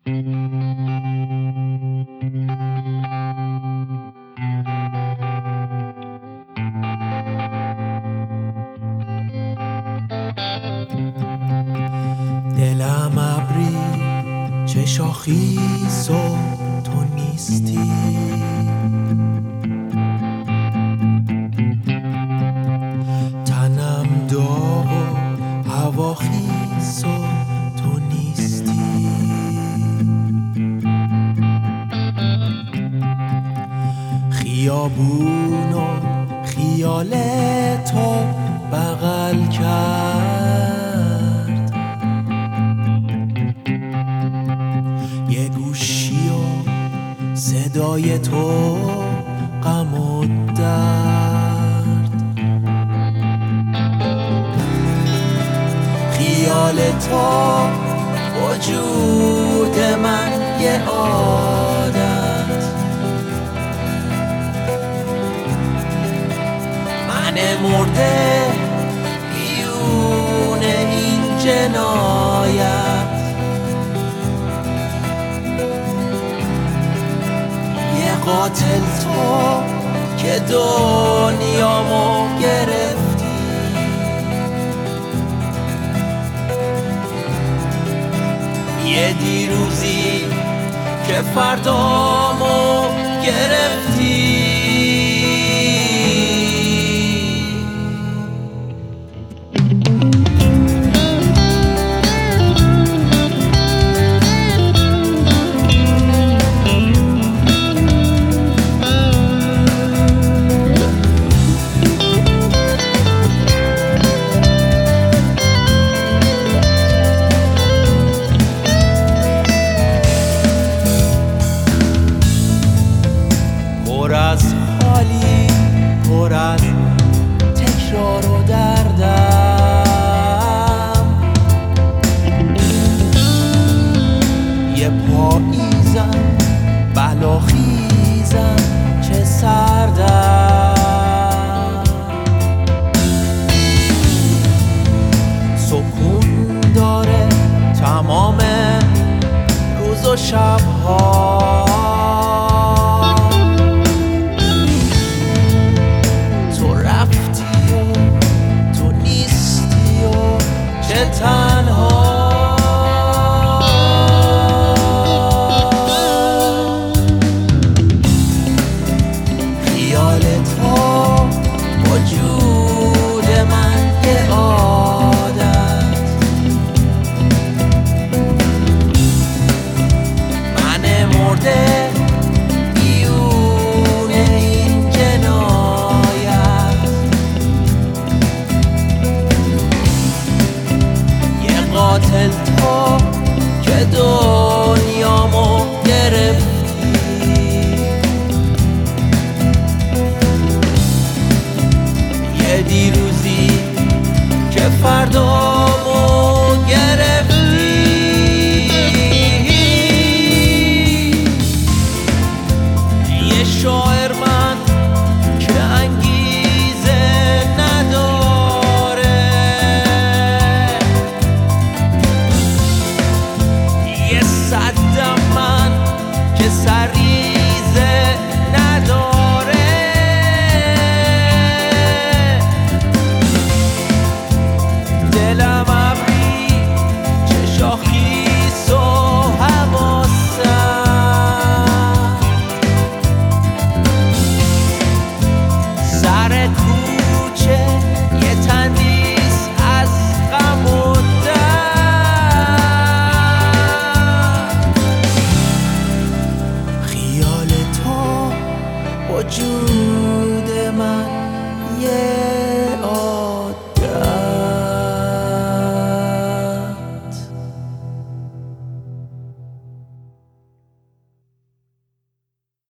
دلم ابری چه شاخیز و تو نیستی، تنم داغ و هواخیز و تو نیستی. خیابون و خیال تو بغل کرد، یه گوشی و صدای تو غم و درد. خیال تو وجود من یه عادت، من مرده بیون این جنایت. یه قاتل تو که دنیامو گرفتی، یه دیروزی که فردامو گرفتی. پر از حالی، پر از تکرار و دردم، یه پاییزم بلاخیزم چه سردم. سکون داره تمام روز و شبها، تنها. خیال تو وجود من یه عادت، من مرده بیون این جنایت. قاتل تو که دنیامو گرفتی، یه دیروزی که فردامو گرفتی. یه شاعر من که انگیزه نداره، صدم من که سری